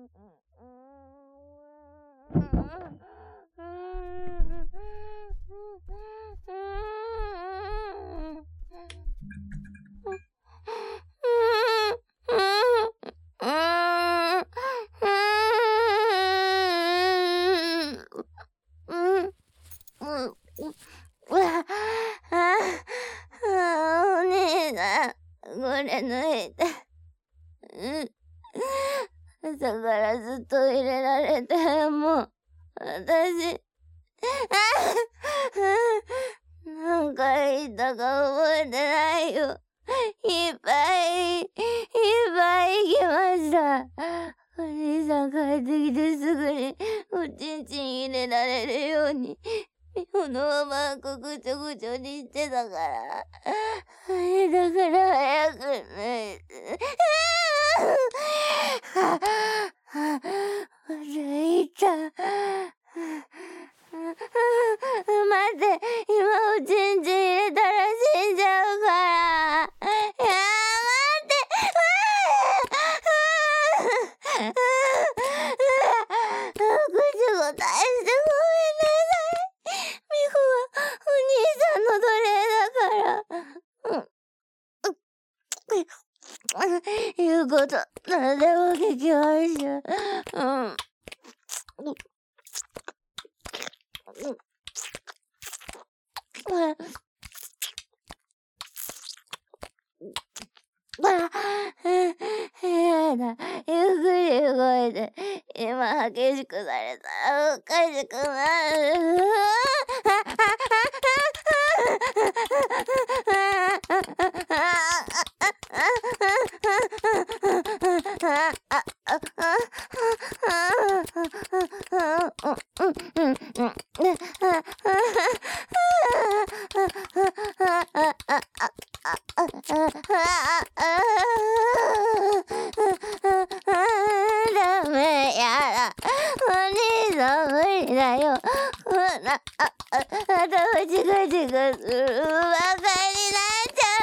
お姉さん、これ抜いて。朝からずっと入れられて、もう、私、何回言ったか覚えてないよ。いっぱい行きました。お兄さん帰ってきてすぐに、おちんちん入れられるように、このままぐちょぐちょにしてたから。だから早く抜いて。抜いた。待って、今おちんちん入れたら死んじゃうから。待って。ぐちょごたしてごめんなさい。美穂はお兄さんの奴隷だから。言うこと何でも聞きました。やだ、ゆっくり動いて、今激しくされたらおかしくなる。ダメやだ。お兄さん無理だよ。こんな、頭チカチカするばかりになっちゃ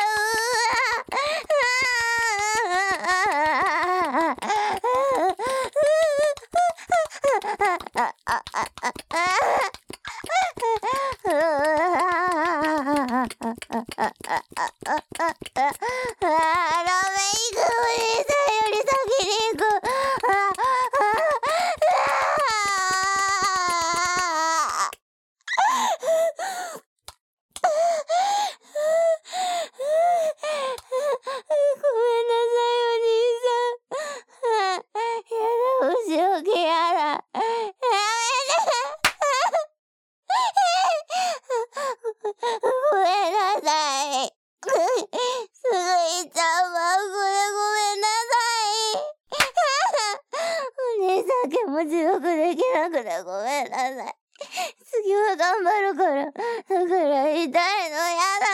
気持ちよくできなくてごめんなさい。次は頑張るから。だから痛いのやだ。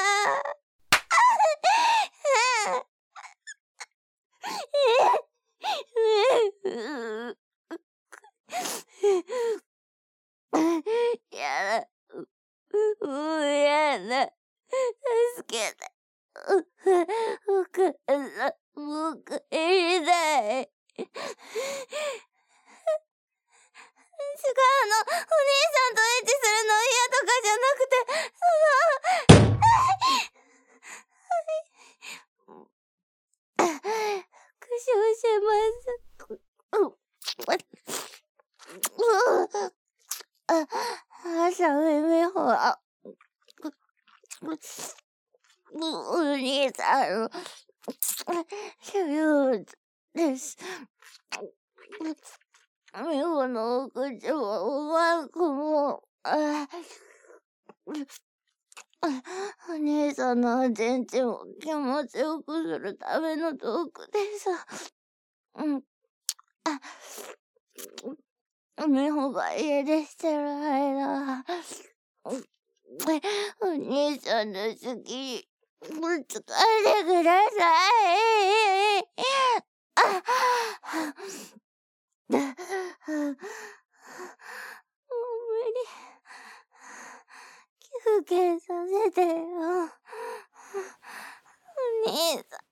やだ。もうやだ。助けて。お母さん、僕、やりたい。お兄さんとエッチするの嫌とかじゃなくて、苦笑します。寒い目ほら。お兄さんの、ようです。美穂のお口もうまくも、お兄さんのおちんちんを気持ちよくするための道具でさ。美穂が家出してる間、お兄さんの好きに、もっと帰ってください。もう無理。休憩させてよ。お兄さん。